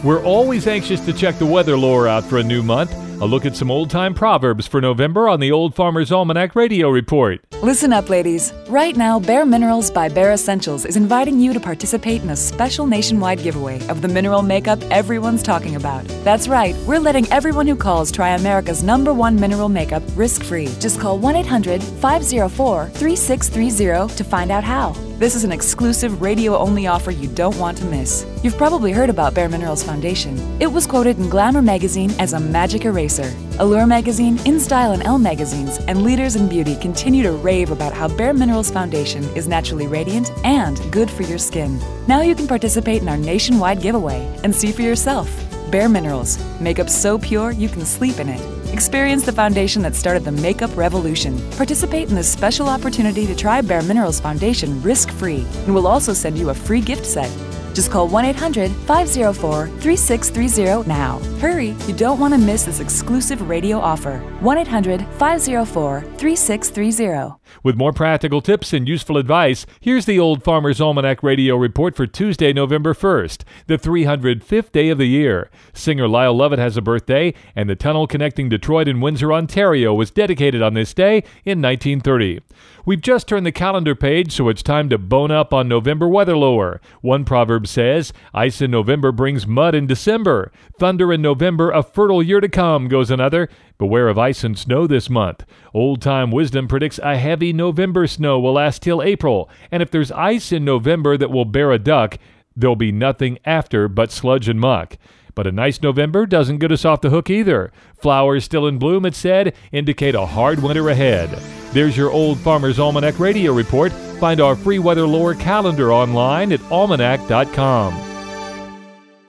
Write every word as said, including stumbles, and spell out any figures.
We're always anxious to check the weather lore out for a new month. A look at some old-time proverbs for November on the Old Farmer's Almanac Radio Report. Listen up, ladies. Right now, Bare Minerals by Bare Essentials is inviting you to participate in a special nationwide giveaway of the mineral makeup everyone's talking about. That's right, we're letting everyone who calls try America's number one mineral makeup risk-free. Just call one eight hundred five oh four three six three oh to find out how. This is an exclusive radio-only offer you don't want to miss. You've probably heard about Bare Minerals Foundation. It was quoted in Glamour magazine as a magic eraser. Allure magazine, InStyle, and Elle magazines, and leaders in beauty continue to rave about how Bare Minerals Foundation is naturally radiant and good for your skin. Now you can participate in our nationwide giveaway and see for yourself. Bare Minerals, makeup so pure you can sleep in it. Experience the foundation that started the makeup revolution. Participate in this special opportunity to try Bare Minerals Foundation risk-free, and we'll also send you a free gift set. Just call one eight hundred five oh four three six three oh now. Hurry, you don't want to miss this exclusive radio offer. one eight hundred five oh four three six three oh. With more practical tips and useful advice, here's the Old Farmer's Almanac Radio Report for Tuesday, November first, the three hundred fifth day of the year. Singer Lyle Lovett has a birthday, and the tunnel connecting Detroit and Windsor, Ontario was dedicated on this day in nineteen thirty. We've just turned the calendar page, so it's time to bone up on November weather lore. One proverb says, ice in November brings mud in December. Thunder in November, a fertile year to come, goes another. Beware of ice and snow this month. Old-time wisdom predicts a heavy November snow will last till April, and if there's ice in November that will bear a duck, there'll be nothing after but sludge and muck. But a nice November doesn't get us off the hook either. Flowers still in bloom, it said, indicate a hard winter ahead. There's your Old Farmer's Almanac Radio Report. Find our free weather lore calendar online at almanac dot com.